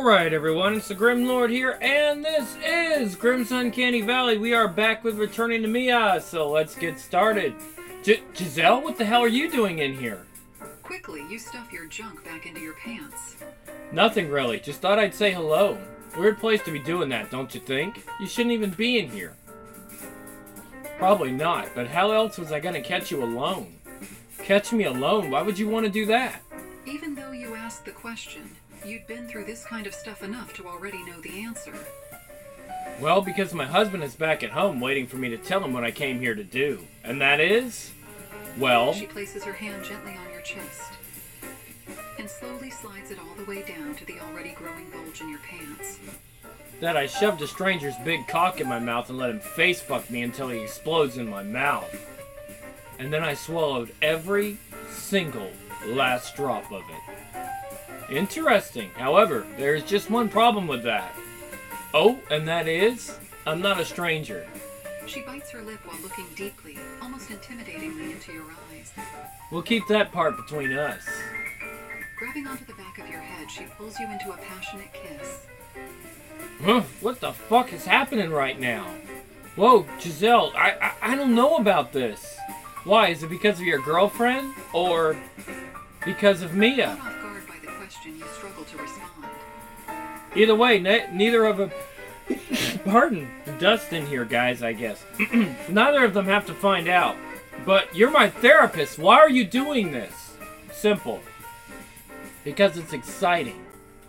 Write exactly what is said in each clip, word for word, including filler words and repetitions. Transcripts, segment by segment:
Alright everyone, it's the Grim Lord here, and this is Grim's Uncanny Valley. We are back with Returning to Mia, so let's get started. G Giselle, what the hell are you doing in here? Quickly, you stuff your junk back into your pants. Nothing really, just thought I'd say hello. Weird place to be doing that, don't you think? You shouldn't even be in here. Probably not, but how else was I gonna catch you alone? Catch me alone? Why would you want to do that? Even though you asked the question, you'd been through this kind of stuff enough to already know the answer. Well, because my husband is back at home waiting for me to tell him what I came here to do. And that is... well... She places her hand gently on your chest and slowly slides it all the way down to the already growing bulge in your pants. That I shoved a stranger's big cock in my mouth and let him face fuck me until he explodes in my mouth. And then I swallowed every single last drop of it. Interesting. However, there is just one problem with that. Oh, and that is, I'm not a stranger. She bites her lip while looking deeply, almost intimidatingly into your eyes. We'll keep that part between us. Grabbing onto the back of your head, she pulls you into a passionate kiss. Huh, what the fuck is happening right now? Whoa, Giselle, I, I I don't know about this. Why? Is it because of your girlfriend? Or because of Mia? Caught off guard by the question, you struggle to respond. Either way, ne neither of them... Pardon the dust in here, guys, I guess. Neither of them have to find out. But you're my therapist. Why are you doing this? Simple. Because it's exciting.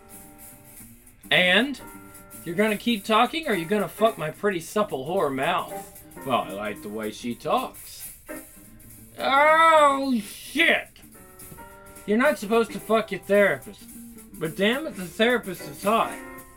And... you're gonna keep talking, or you're gonna fuck my pretty supple whore mouth? Well, I like the way she talks. Oh, shit! You're not supposed to fuck your therapist. But damn it, the therapist is hot.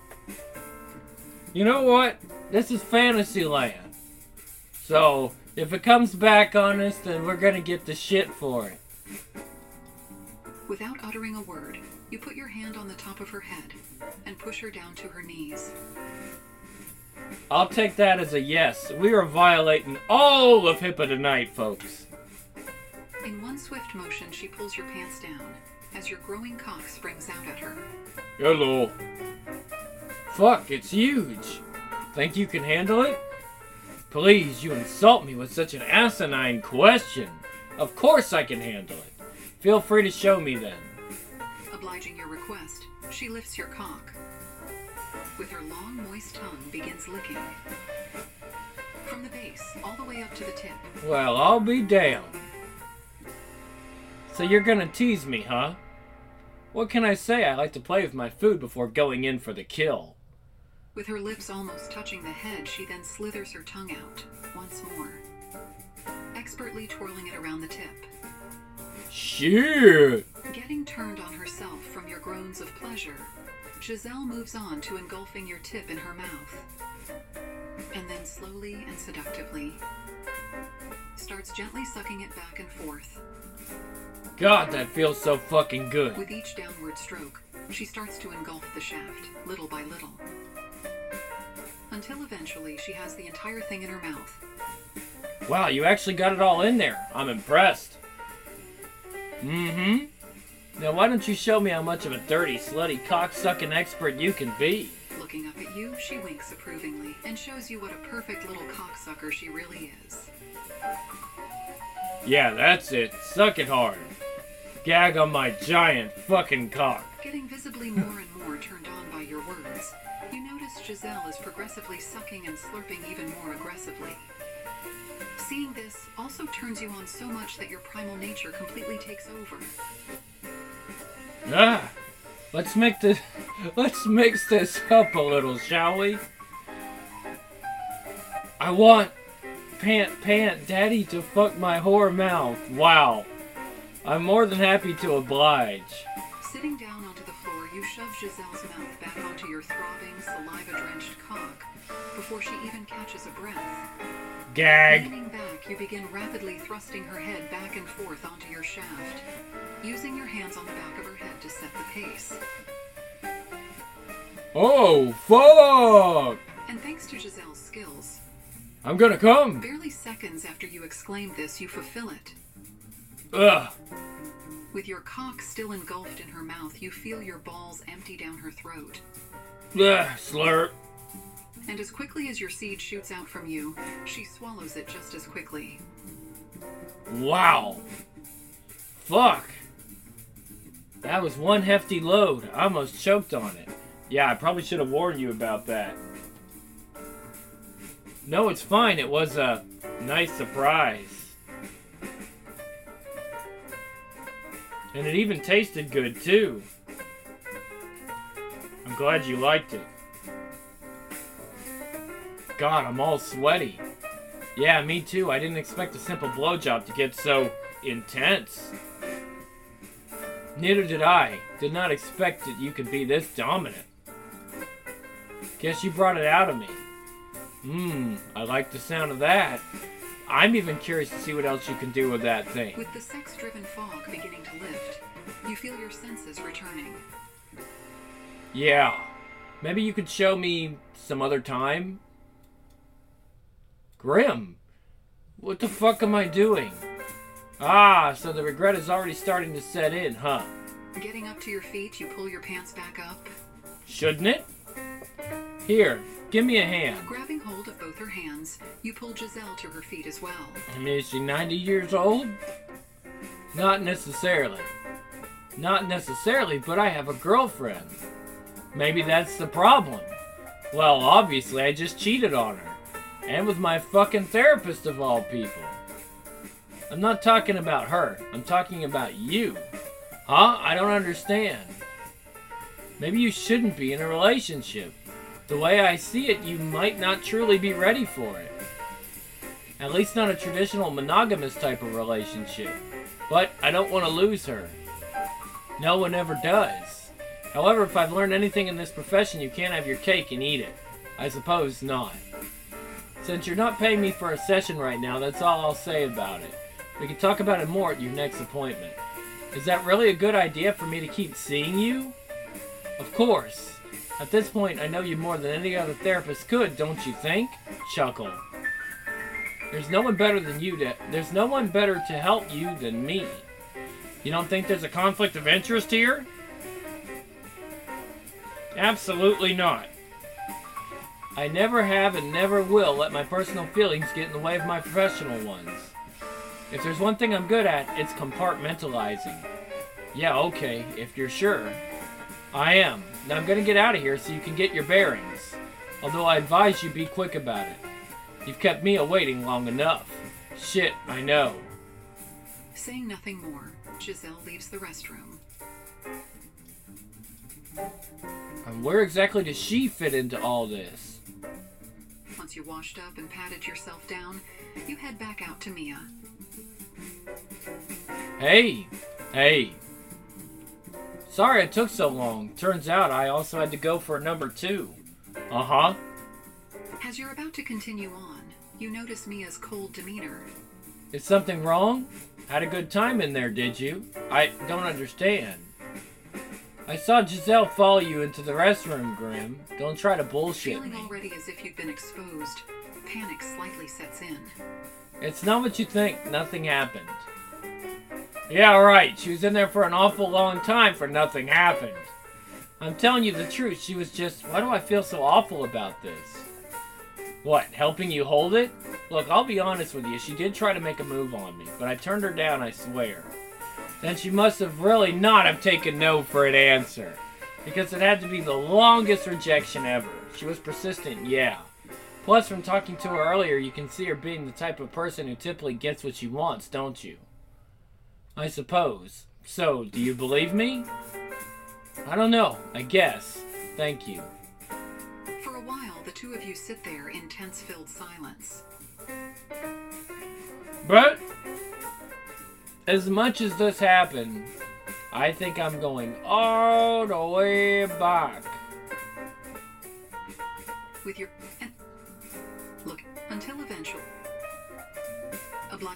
You know what? This is fantasy land. So, if it comes back on us, then we're gonna get the shit for it. Without uttering a word, you put your hand on the top of her head and push her down to her knees. I'll take that as a yes. We are violating all of HIPAA tonight, folks. In one swift motion, she pulls your pants down as your growing cock springs out at her. Hello. Fuck, it's huge. Think you can handle it? Please, you insult me with such an asinine question. Of course I can handle it. Feel free to show me then. Obliging your request, she lifts your cock. With her long, moist tongue, begins licking. From the base, all the way up to the tip. Well, I'll be damned. So you're gonna tease me, huh? What can I say? I like to play with my food before going in for the kill. With her lips almost touching the head, she then slithers her tongue out, once more. Expertly twirling it around the tip. Shit! Getting turned on herself from your groans of pleasure, Giselle moves on to engulfing your tip in her mouth. And then slowly and seductively starts gently sucking it back and forth. God, that feels so fucking good. With each downward stroke, she starts to engulf the shaft, little by little. Until eventually she has the entire thing in her mouth. Wow, you actually got it all in there. I'm impressed. Mm-hmm. Now why don't you show me how much of a dirty, slutty, cock-sucking expert you can be? Looking up at you, she winks approvingly and shows you what a perfect little cocksucker she really is. Yeah, that's it. Suck it hard. Gag on my giant fucking cock. Getting visibly more and more turned on by your words, you notice Giselle is progressively sucking and slurping even more aggressively. Seeing this also turns you on so much that your primal nature completely takes over. Ah, let's make this, let's mix this up a little, shall we? I want Pant Pant Daddy to fuck my whore mouth. Wow. I'm more than happy to oblige. Sitting down onto the floor, you shove Giselle's mouth back onto your throbbing, saliva-drenched cock before she even catches a breath. Gag. Leaning back, you begin rapidly thrusting her head back and forth onto your shaft, using your hands on the back of her head to set the pace. Oh, fuck! And thanks to Giselle's skills, I'm gonna come. barely seconds after you exclaim this, you fulfill it. Ugh. With your cock still engulfed in her mouth, you feel your balls empty down her throat. Ugh, slurp. And as quickly as your seed shoots out from you, she swallows it just as quickly. Wow. Fuck. That was one hefty load. I almost choked on it. Yeah, I probably should have warned you about that. No, it's fine. It was a nice surprise. And it even tasted good, too. I'm glad you liked it. God, I'm all sweaty. Yeah, me too. I didn't expect a simple blowjob to get so intense. Neither did I. Did not expect that you could be this dominant. Guess you brought it out of me. Mmm, I like the sound of that. I'm even curious to see what else you can do with that thing. With the sex-driven fog beginning to lift, you feel your senses returning. Yeah. Maybe you could show me some other time? Grim, what the fuck am I doing? Ah, so the regret is already starting to set in, huh? Getting up to your feet, you pull your pants back up. Shouldn't it? Here, give me a hand. Grabbing hold of both her hands, you pull Giselle to her feet as well. I mean, is she ninety years old? Not necessarily. Not necessarily, but I have a girlfriend. Maybe that's the problem. Well, obviously, I just cheated on her. And with my fucking therapist of all people. I'm not talking about her. I'm talking about you. Huh? I don't understand. Maybe you shouldn't be in a relationship. The way I see it, you might not truly be ready for it. At least not a traditional monogamous type of relationship. But I don't want to lose her. No one ever does. However, if I've learned anything in this profession, you can't have your cake and eat it. I suppose not. Since you're not paying me for a session right now, that's all I'll say about it. We can talk about it more at your next appointment. Is that really a good idea for me to keep seeing you? Of course. At this point, I know you more than any other therapist could, don't you think? Chuckle. There's no one better than you to... There's no one better to help you than me. You don't think there's a conflict of interest here? Absolutely not. I never have and never will let my personal feelings get in the way of my professional ones. If there's one thing I'm good at, it's compartmentalizing. Yeah, okay, if you're sure. I am. Now I'm gonna get out of here so you can get your bearings. Although I advise you be quick about it. You've kept me awaiting long enough. Shit, I know. Saying nothing more, Giselle leaves the restroom. And where exactly does she fit into all this? Once you washed up and patted yourself down, you head back out to Mia. Hey! Hey! Sorry it took so long. Turns out I also had to go for number two. Uh-huh. As you're about to continue on, you notice Mia's cold demeanor. Is something wrong? Had a good time in there, did you? I don't understand. I saw Giselle follow you into the restroom, Grim. Don't try to bullshit Feeling me. already as if you'd been exposed, panic slightly sets in. It's not what you think. Nothing happened. Yeah, right. She was in there for an awful long time for nothing happened. I'm telling you the truth. She was just... Why do I feel so awful about this? What, helping you hold it? Look, I'll be honest with you. She did try to make a move on me, but I turned her down, I swear. Then she must have really not have taken no for an answer. Because it had to be the longest rejection ever. She was persistent, yeah. Plus, from talking to her earlier, you can see her being the type of person who typically gets what she wants, don't you? I suppose. So, do you believe me? I don't know. I guess. Thank you. For a while, the two of you sit there in tense-filled silence. But... as much as this happened, I think I'm going all the way back. With your... And, look, until eventually... A black...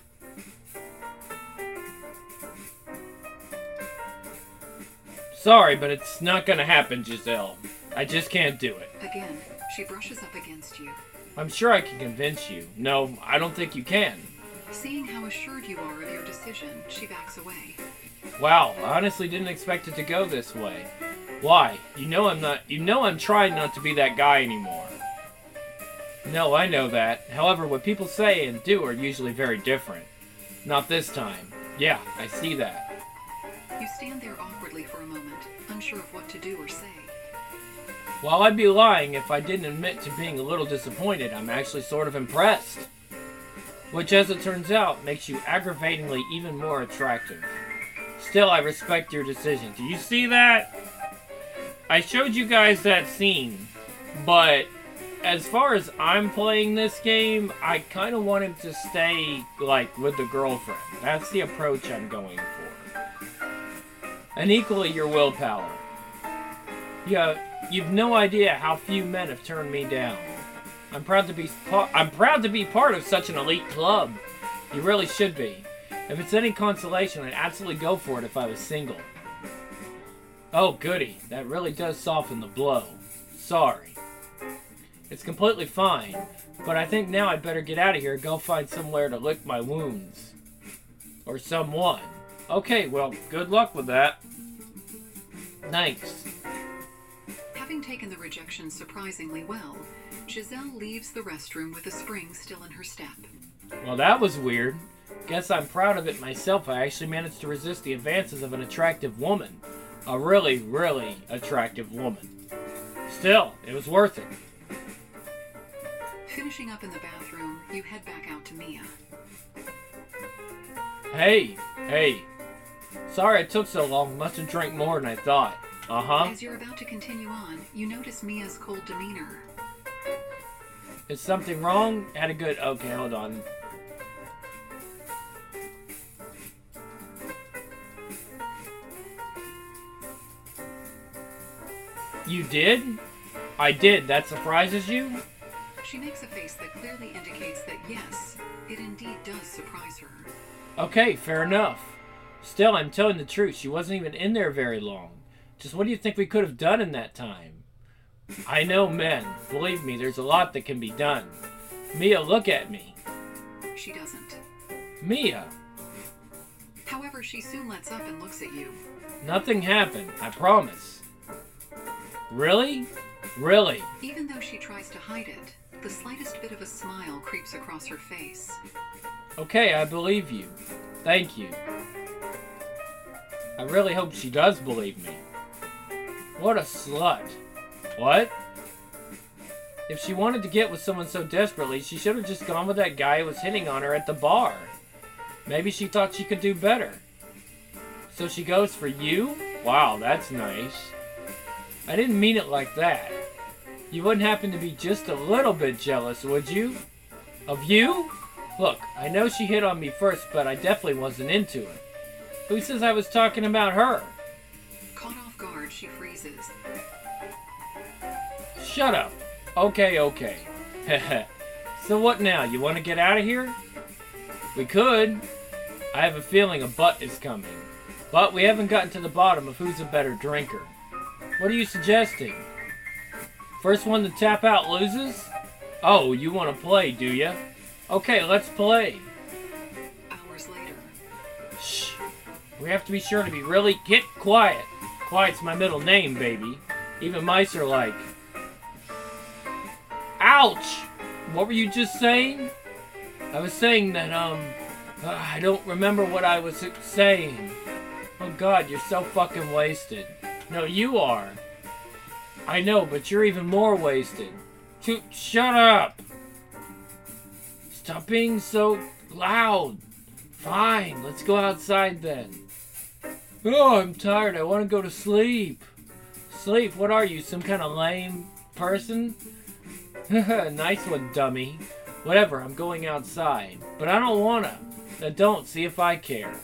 Sorry, but it's not gonna happen, Giselle. I just can't do it. Again, she brushes up against you. I'm sure I can convince you. No, I don't think you can. Seeing how assured you are of your decision, she backs away. Wow, I honestly didn't expect it to go this way. Why? You know I'm not. You know I'm trying not to be that guy anymore. No, I know that. However, what people say and do are usually very different. Not this time. Yeah, I see that. You stand there awkwardly for a moment, unsure of what to do or say. Well, I'd be lying if I didn't admit to being a little disappointed. I'm actually sort of impressed. Which, as it turns out, makes you aggravatingly even more attractive. Still, I respect your decision. Do you see that? I showed you guys that scene, but as far as I'm playing this game, I kind of want him to stay, like, with the girlfriend. That's the approach I'm going for. And equally your willpower. Yeah, you've no idea how few men have turned me down. I'm proud to be I'm proud to be part of such an elite club. You really should be. If it's any consolation, I'd absolutely go for it if I was single. Oh, goody. That really does soften the blow. Sorry. It's completely fine, but I think now I'd better get out of here and go find somewhere to lick my wounds. Or someone. Okay, well, good luck with that. Thanks. Having taken the rejection surprisingly well, Giselle leaves the restroom with a spring still in her step. Well, that was weird. Guess I'm proud of it myself. I actually managed to resist the advances of an attractive woman. A really, really attractive woman. Still, it was worth it. Finishing up in the bathroom, you head back out to Mia. Hey, hey. Sorry it took so long. Must have drank more than I thought. Uh-huh. As you're about to continue on, you notice Mia's cold demeanor. Is something wrong? Had a good... Okay, hold on. You did? I did. That surprises you? She makes a face that clearly indicates that yes, it indeed does surprise her. Okay, fair enough. Still, I'm telling the truth. She wasn't even in there very long. Just what do you think we could have done in that time? I know men. Believe me, there's a lot that can be done. Mia, look at me. She doesn't. Mia. However, she soon lets up and looks at you. Nothing happened, I promise. Really? Really? Even though she tries to hide it, the slightest bit of a smile creeps across her face. Okay, I believe you. Thank you. I really hope she does believe me. What a slut. What? If she wanted to get with someone so desperately, she should have just gone with that guy who was hitting on her at the bar. Maybe she thought she could do better. So she goes for you? Wow, that's nice. I didn't mean it like that. You wouldn't happen to be just a little bit jealous, would you? Of you? Look, I know she hit on me first, but I definitely wasn't into it. Who says I was talking about her? Caught off guard, she freezes. Shut up. Okay, okay. So what now? You want to get out of here? We could. I have a feeling a butt is coming. But we haven't gotten to the bottom of who's a better drinker. What are you suggesting? First one to tap out loses? Oh, you want to play, do ya? Okay, let's play. Hours later. Shh. We have to be sure to be really... Get quiet. Quiet's my middle name, baby. Even mice are like... Ouch! What were you just saying? I was saying that, um... Uh, I don't remember what I was saying. Oh god, you're so fucking wasted. No, you are. I know, but you're even more wasted. Sh- shut up! Stop being so loud. Fine, let's go outside then. Oh, I'm tired. I want to go to sleep. Sleep? What are you, some kind of lame person? Nice one, dummy. Whatever, I'm going outside. But I don't wanna. Now don't, see if I care.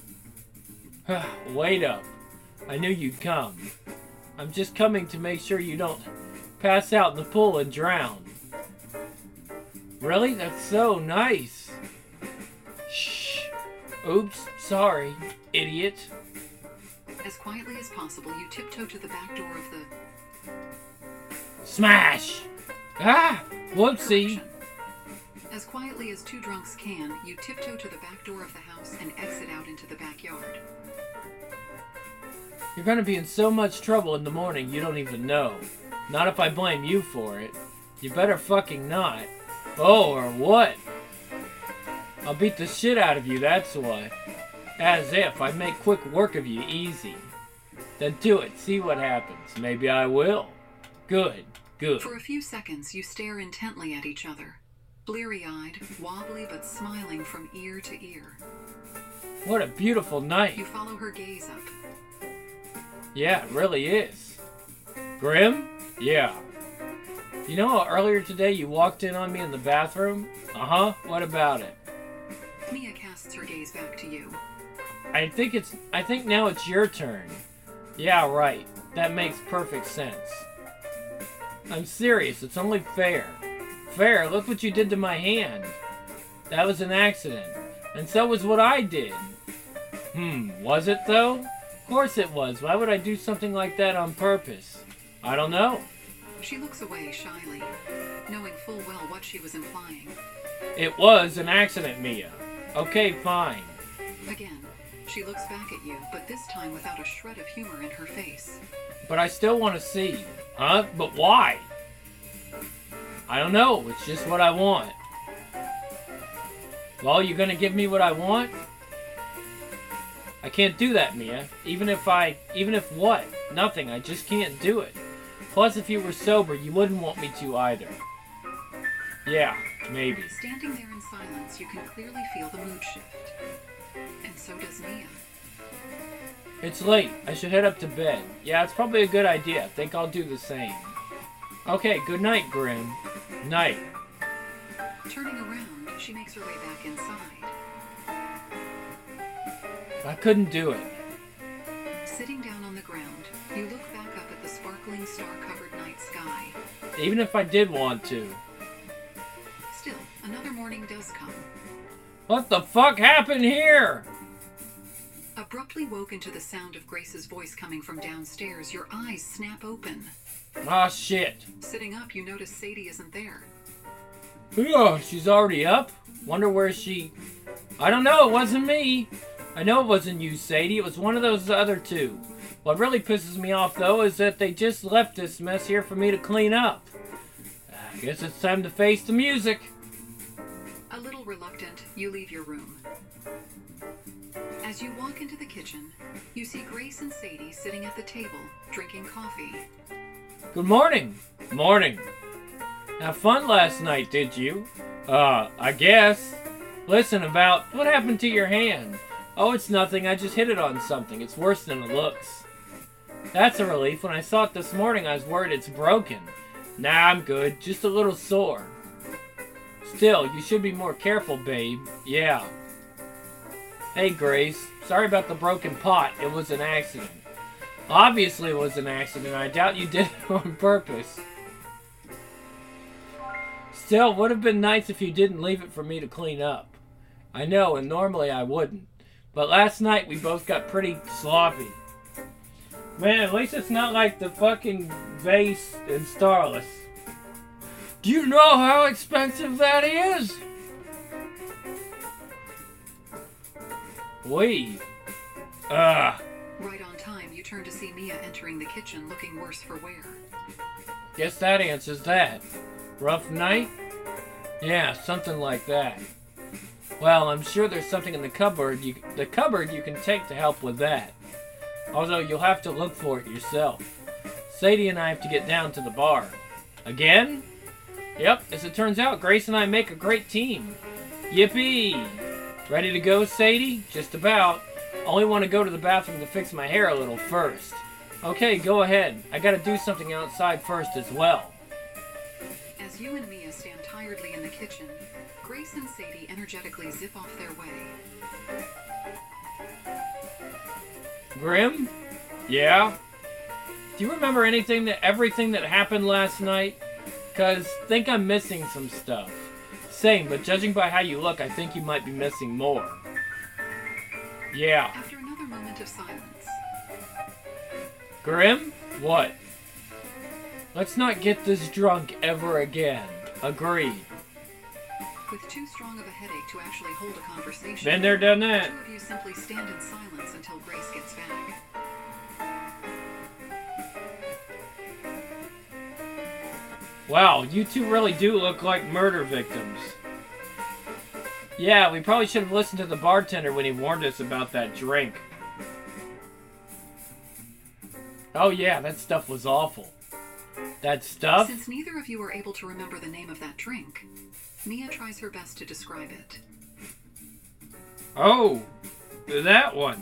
Wait up. I knew you'd come. I'm just coming to make sure you don't pass out in the pool and drown. Really? That's so nice. Shh. Oops, sorry, idiot. As quietly as possible, you tiptoe to the back door of the... Smash! Ah! Whoopsie! As quietly as two drunks can, you tiptoe to the back door of the house and exit out into the backyard. You're gonna be in so much trouble in the morning you don't even know. Not if I blame you for it. You better fucking not. Oh, or what? I'll beat the shit out of you, that's what. As if I'd make quick work of you easy. Then do it, see what happens. Maybe I will. Good, good. For a few seconds, you stare intently at each other. Bleary-eyed, wobbly but smiling from ear to ear. What a beautiful night. You follow her gaze up. Yeah, it really is. Grim? Yeah. You know how earlier today you walked in on me in the bathroom? Uh-huh, what about it? Mia casts her gaze back to you. I think it's, I think now it's your turn. Yeah, right. That makes perfect sense. I'm serious, it's only fair. Fair, look what you did to my hand. That was an accident. And so was what I did. Hmm, was it though? Of course it was. Why would I do something like that on purpose? I don't know. She looks away shyly, knowing full well what she was implying. It was an accident, Mia. Okay, fine. Again, she looks back at you, but this time without a shred of humor in her face. But I still want to see. Huh? But why? I don't know. It's just what I want. Well, you gonna give me what I want? I can't do that, Mia. Even if I... Even if what? Nothing. I just can't do it. Plus, if you were sober, you wouldn't want me to either. Yeah, maybe. Standing there in silence, you can clearly feel the mood shift. And so does Mia. It's late. I should head up to bed. Yeah, it's probably a good idea. I think I'll do the same. Okay, good night, Grim. Night. Turning around, she makes her way back inside. I couldn't do it. Sitting down on the ground, you look back up at the sparkling star-covered night sky. Even if I did want to. Still, another morning does come. What the fuck happened here? Abruptly woken to the sound of Grace's voice coming from downstairs, your eyes snap open. Ah, shit. Sitting up, you notice Sadie isn't there. Oh, she's already up? Wonder where she... I don't know, it wasn't me. I know it wasn't you, Sadie. It was one of those other two. What really pisses me off, though, is that they just left this mess here for me to clean up. I guess it's time to face the music. A little reluctant, you leave your room. As you walk into the kitchen, you see Grace and Sadie sitting at the table, drinking coffee. Good morning. Morning. Have fun last night, did you? Uh, I guess. Listen, about what happened to your hand? Oh, it's nothing. I just hit it on something. It's worse than it looks. That's a relief. When I saw it this morning, I was worried it's broken. Nah, I'm good. Just a little sore. Still, you should be more careful, babe. Yeah. Hey, Grace. Sorry about the broken pot. It was an accident. Obviously it was an accident. I doubt you did it on purpose. Still, would have been nice if you didn't leave it for me to clean up. I know, and normally I wouldn't. But last night we both got pretty sloppy. Man, at least it's not like the fucking vase in Starless. Do you know how expensive that is? We. Ugh. Right on time, you turn to see Mia entering the kitchen looking worse for wear. Guess that answers that. Rough night? Yeah, something like that. Well, I'm sure there's something in the cupboard you, the cupboard you can take to help with that. Although you'll have to look for it yourself. Sadie and I have to get down to the bar. Again? Yep, as it turns out, Grace and I make a great team. Yippee! Ready to go, Sadie? Just about. Only want to go to the bathroom to fix my hair a little first. Okay, go ahead. I gotta do something outside first as well. As you and Mia stand tiredly in the kitchen, Grace and Sadie energetically zip off their way. Grim? Yeah? Do you remember anything that everything that happened last night? Cause think I'm missing some stuff. Same, but judging by how you look, I think you might be missing more. Yeah. After another moment of silence. Grim? What? Let's not get this drunk ever again. Agreed. With too strong of a headache to actually hold a conversation, Been there, done the that. two of you simply stand in silence until Grace gets back. Wow, you two really do look like murder victims. Yeah, we probably should have listened to the bartender when he warned us about that drink. Oh yeah, that stuff was awful. That stuff? Since neither of you are able to remember the name of that drink, Mia tries her best to describe it. Oh, that one.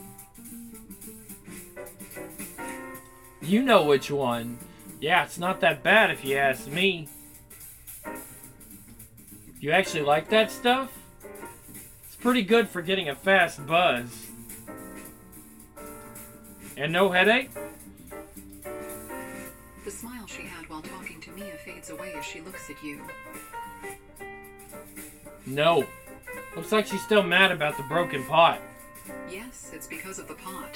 You know which one. Yeah, it's not that bad if you ask me. You actually like that stuff? It's pretty good for getting a fast buzz. And no headache? The smile she had while talking to Mia fades away as she looks at you. No. Looks like she's still mad about the broken pot. Yes, it's because of the pot.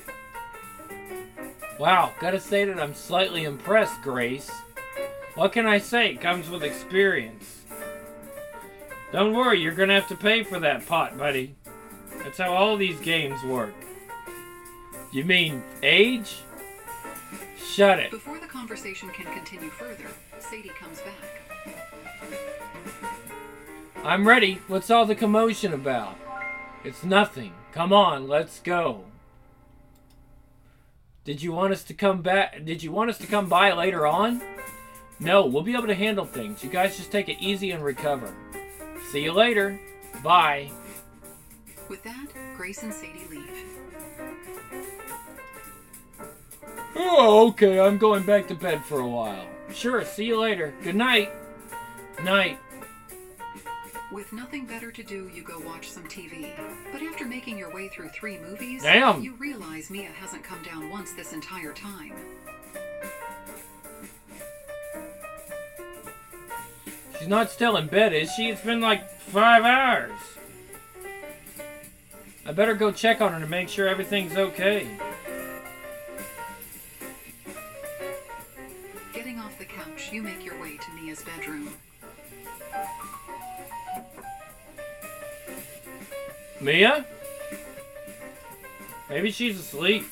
Wow, gotta say that I'm slightly impressed, Grace. What can I say? It comes with experience. Don't worry, you're gonna have to pay for that pot, buddy. That's how all these games work. You mean age? Shut it. Before the conversation can continue further, Sadie comes back. I'm ready. What's all the commotion about? It's nothing. Come on, let's go. Did you want us to come back? Did you want us to come by later on? No, we'll be able to handle things. You guys just take it easy and recover. See you later. Bye. With that, Grace and Sadie leave. Oh, okay. I'm going back to bed for a while. Sure, see you later. Good night. Night. With nothing better to do, you go watch some T V. But after making your way through three movies, Damn. you realize Mia hasn't come down once this entire time. She's not still in bed, is she? It's been like five hours. I better go check on her to make sure everything's okay. Getting off the couch, you make your way to Mia's bedroom. Mia? Maybe she's asleep.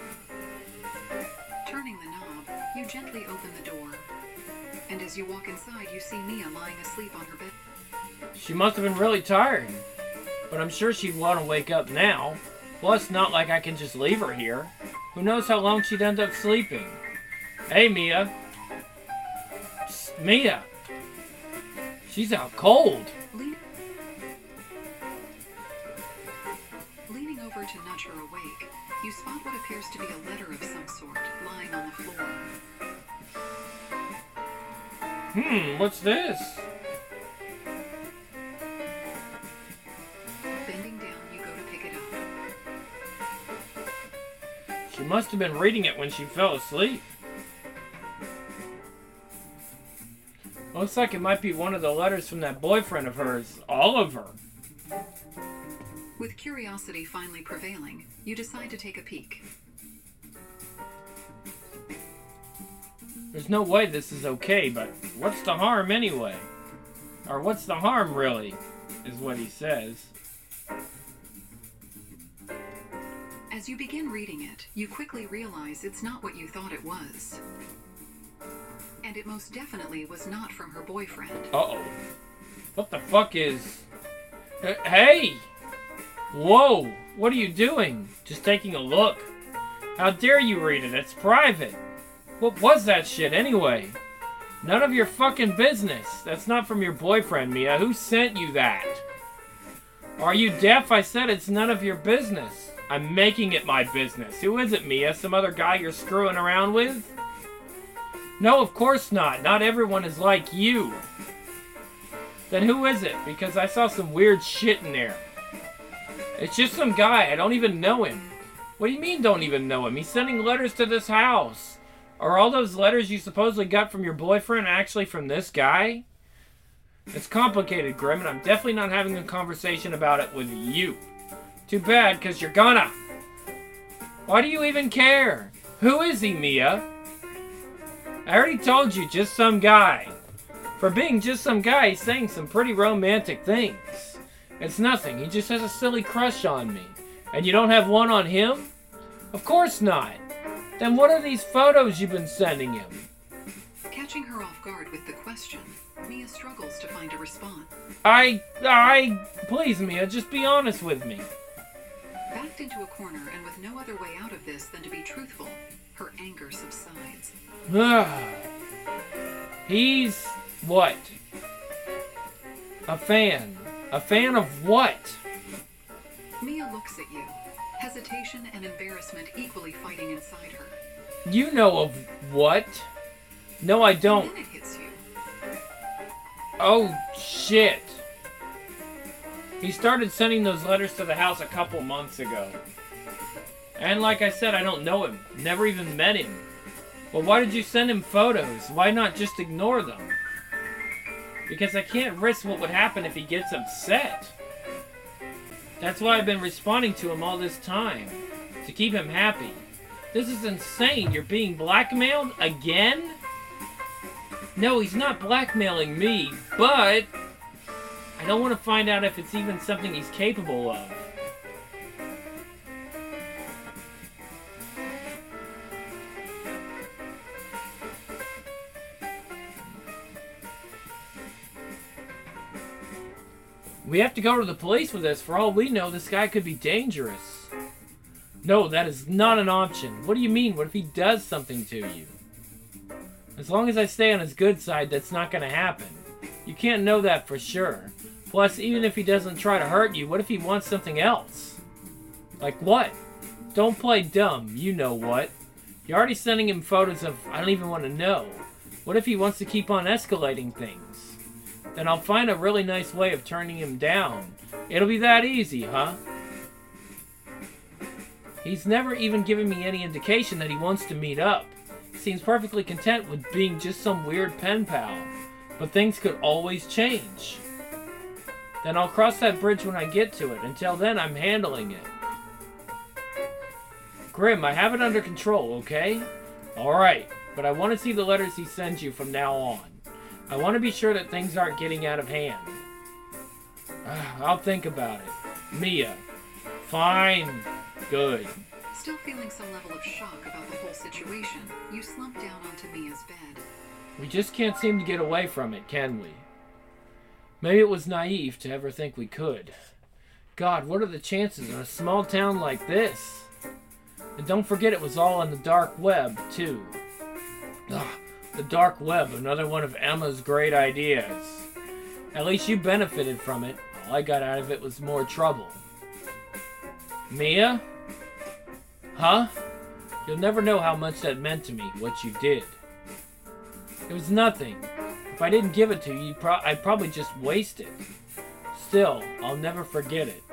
Turning the knob, you gently open the door. And as you walk inside, you see Mia lying asleep on her bed. She must have been really tired. But I'm sure she'd want to wake up now. Plus, not like I can just leave her here. Who knows how long she'd end up sleeping. Hey, Mia. Psst, Mia. She's out cold. Le- Leaning over to nudge her awake, you spot what appears to be a letter of some sort lying on the floor. Hmm, what's this? Bending down, you go to pick it up. She must have been reading it when she fell asleep. Looks like it might be one of the letters from that boyfriend of hers, Oliver. With curiosity finally prevailing, you decide to take a peek. There's no way this is okay, but what's the harm anyway? Or what's the harm really, is what he says. As you begin reading it, you quickly realize it's not what you thought it was. And it most definitely was not from her boyfriend. Uh-oh. What the fuck is... H- Hey! Whoa! What are you doing? Just taking a look. How dare you read it? It's private. What was that shit anyway? None of your fucking business. That's not from your boyfriend, Mia. Who sent you that? Are you deaf? I said it's none of your business. I'm making it my business. Who is it, Mia? Some other guy you're screwing around with? No, of course not. Not everyone is like you. Then who is it? Because I saw some weird shit in there. It's just some guy. I don't even know him. What do you mean don't even know him? He's sending letters to this house. Are all those letters you supposedly got from your boyfriend actually from this guy? It's complicated, Grim, and I'm definitely not having a conversation about it with you. Too bad, because you're gonna. Why do you even care? Who is he, Mia? I already told you, just some guy. For being just some guy, he's saying some pretty romantic things. It's nothing. He just has a silly crush on me. And you don't have one on him? Of course not. Then what are these photos you've been sending him? Catching her off guard with the question, Mia struggles to find a response. I... I... Please, Mia, just be honest with me. Backed into a corner and with no other way out of this than to be truthful, her anger subsides. He's... what? A fan. A fan of what? Mia looks at you, hesitation and embarrassment equally fighting inside her. You know of what? No, I don't. And then it hits you. Oh, shit. He started sending those letters to the house a couple months ago. And like I said, I don't know him. Never even met him. Well, why did you send him photos? Why not just ignore them? Because I can't risk what would happen if he gets upset. That's why I've been responding to him all this time. To keep him happy. This is insane. You're being blackmailed again? No, he's not blackmailing me, but I don't want to find out if it's even something he's capable of. We have to go to the police with this. For all we know, this guy could be dangerous. No, that is not an option. What do you mean? What if he does something to you? As long as I stay on his good side, that's not going to happen. You can't know that for sure. Plus, even if he doesn't try to hurt you, what if he wants something else? Like what? Don't play dumb. You know what. You're already sending him photos of I don't even want to know. What if he wants to keep on escalating things? Then I'll find a really nice way of turning him down. It'll be that easy, huh? He's never even given me any indication that he wants to meet up. He seems perfectly content with being just some weird pen pal. But things could always change. Then I'll cross that bridge when I get to it. Until then, I'm handling it. Grim, I have it under control, okay? Alright, but I want to see the letters he sends you from now on. I want to be sure that things aren't getting out of hand. Uh, I'll think about it. Mia. Fine. Good. Still feeling some level of shock about the whole situation, you slump down onto Mia's bed. We just can't seem to get away from it, can we? Maybe it was naive to ever think we could. God, what are the chances in a small town like this? And don't forget it was all on the dark web, too. Ugh. The dark web, another one of Emma's great ideas. At least you benefited from it. All I got out of it was more trouble. Mia? Huh? You'll never know how much that meant to me, what you did. It was nothing. If I didn't give it to you, pro I'd probably just waste it. Still, I'll never forget it.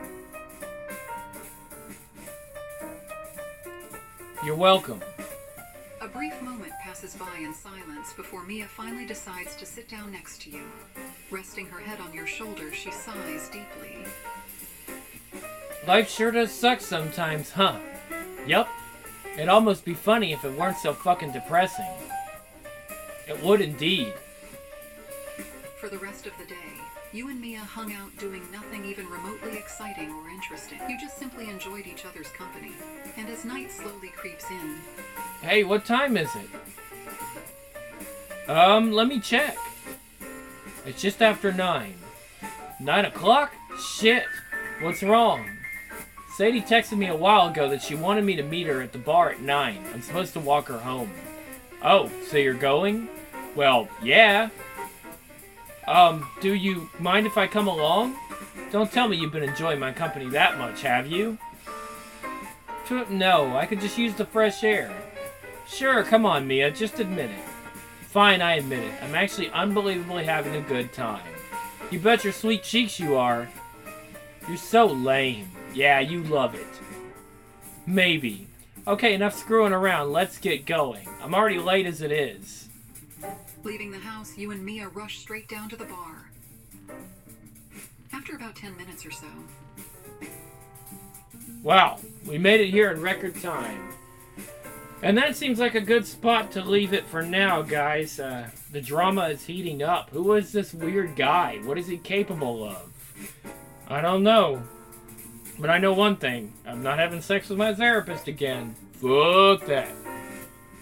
You're welcome. A brief moment passes by in silence before Mia finally decides to sit down next to you. Resting her head on your shoulder, she sighs deeply. Life sure does suck sometimes, huh? Yup. It'd almost be funny if it weren't so fucking depressing. It would indeed. For the rest of the day, you and Mia hung out doing nothing even remotely exciting or interesting. You just simply enjoyed each other's company. And as night slowly creeps in... Hey, what time is it? Um, let me check. It's just after nine. Nine o'clock? Shit. What's wrong? Sadie texted me a while ago that she wanted me to meet her at the bar at nine. I'm supposed to walk her home. Oh, so you're going? Well, yeah. Um, do you mind if I come along? Don't tell me you've been enjoying my company that much, have you? No, I could just use the fresh air. Sure, come on, Mia, just admit it. Fine, I admit it. I'm actually unbelievably having a good time. You bet your sweet cheeks you are. You're so lame. Yeah, you love it. Maybe. Okay, enough screwing around. Let's get going. I'm already late as it is. Leaving the house, you and Mia rush straight down to the bar. After about ten minutes or so... Wow, we made it here in record time. And that seems like a good spot to leave it for now, guys. Uh, the drama is heating up. Who is this weird guy? What is he capable of? I don't know. But I know one thing. I'm not having sex with my therapist again. Fuck that.